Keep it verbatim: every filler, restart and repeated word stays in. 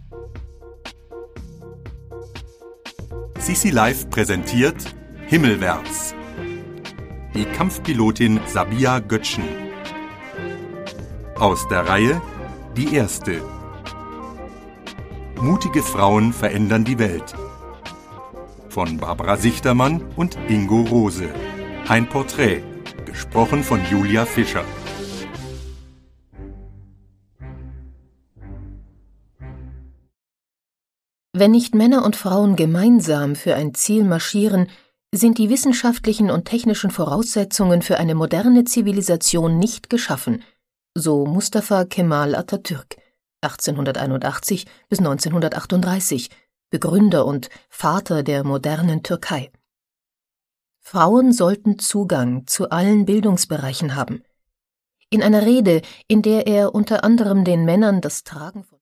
Sisi Live präsentiert Himmelwärts. Die Kampfpilotin Sabia Götschen. Aus der Reihe Die Erste. Mutige Frauen verändern die Welt. Von Barbara Sichtermann und Ingo Rose. Ein Porträt, gesprochen von Julia Fischer. Wenn nicht Männer und Frauen gemeinsam für ein Ziel marschieren, sind die wissenschaftlichen und technischen Voraussetzungen für eine moderne Zivilisation nicht geschaffen, so Mustafa Kemal Atatürk, achtzehnhunderteinundachtzig bis neunzehnhundertachtunddreißig, Begründer und Vater der modernen Türkei. Frauen sollten Zugang zu allen Bildungsbereichen haben. In einer Rede, in der er unter anderem den Männern das Tragen von